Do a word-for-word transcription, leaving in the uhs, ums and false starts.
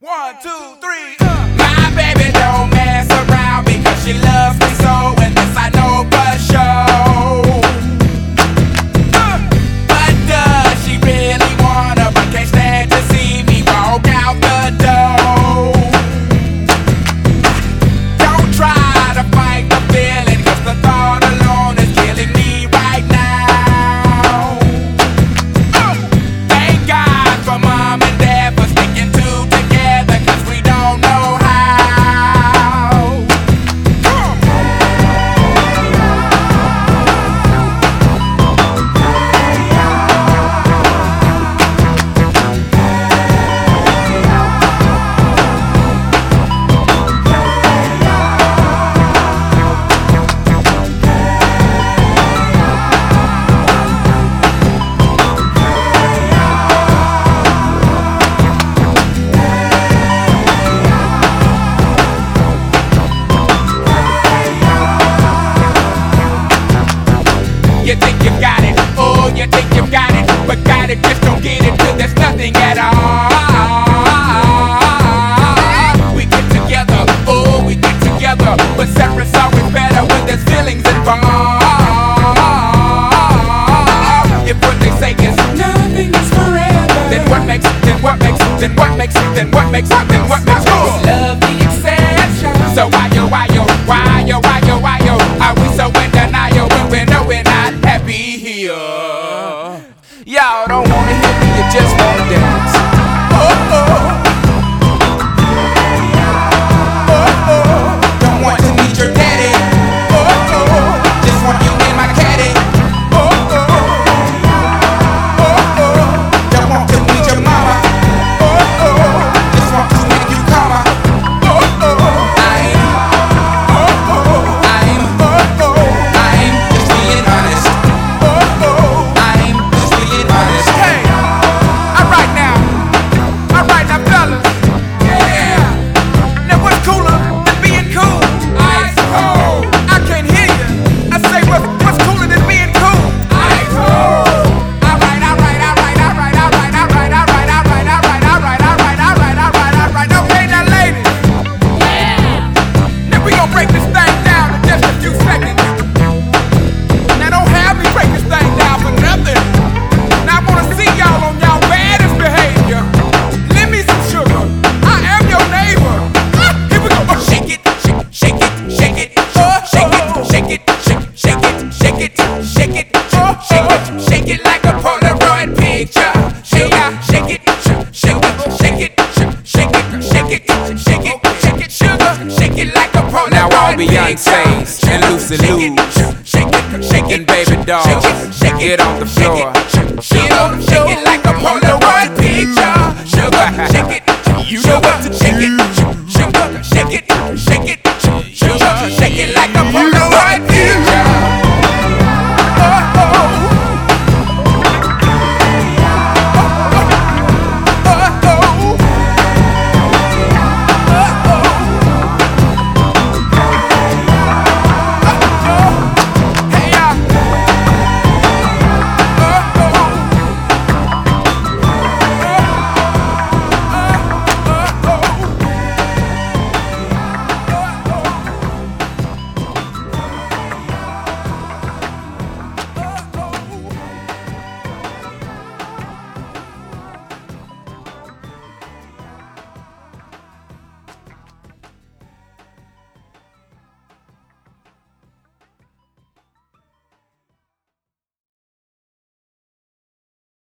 One, two, three. Uh. My baby don't mess around because she loves me so, and this I know for sure. Uh. But does she really wanna? But can't stand to see me walk out the door. Don't try to fight the feeling, 'cause the thought alone is killing me right now. Uh. Thank God for mom and dad for sticking two together, 'cause we don't know how. You think you got it, oh, you think you got it, but got it, just don't get it till there's nothing at all. We get together, oh, we get together, but separate's always better when there's feelings involved. If what they say is nothing is forever, then what makes, then what makes, then what makes, then what makes, then what makes us love the exception? So why yo, why yo, why yo, why yo, why yo, are we so in denial when we know we're not happy here? Y'all don't wanna hear me, you just wanna dance. Oh, oh. Oh, oh. Don't want to meet your daddy. Oh, oh. Just want you in my caddy. Oh, oh. Oh, oh. Don't want to meet your mama. Oh, oh. Just want to make you calmer. Oh, oh. I'm, oh, oh. I'm, oh, oh. I'm just being honest. Oh, oh. I'm just being honest. Hey, alright now, alright now, fellas. Yeah. Now what's cooler than being cool? Ice cold. I can't hear you. I say what's what's cooler than being cool? Ice cold. Alright, alright, alright, alright, alright, alright, alright, alright, alright, alright, alright, alright, alright, alright. Okay, now ladies. Yeah. Now we gon' break this thing down in just a few seconds. Now don't have me break this thing down for nothing. Now I wanna see y'all on y'all baddest behavior. Lend me some sugar. I am your neighbor. Ah, here we go. Oh, shake it, shake, shake it, shake it, oh, shake it, shake it, shake, shake it, shake it, shake it, oh, shake it, shake it like a Polaroid picture. Shake it, shake it, shake it, shake it, shake it, shake it, shake it, shake it, sugar, shake it like a Polaroid picture. Now all Beyonce's and Lucy Lou's and Baby Dolls, get on the floor. Get on, shake it like a Polaroid picture. Sugar, shake it, you know what to shake it. Sugar, shake it, shake it.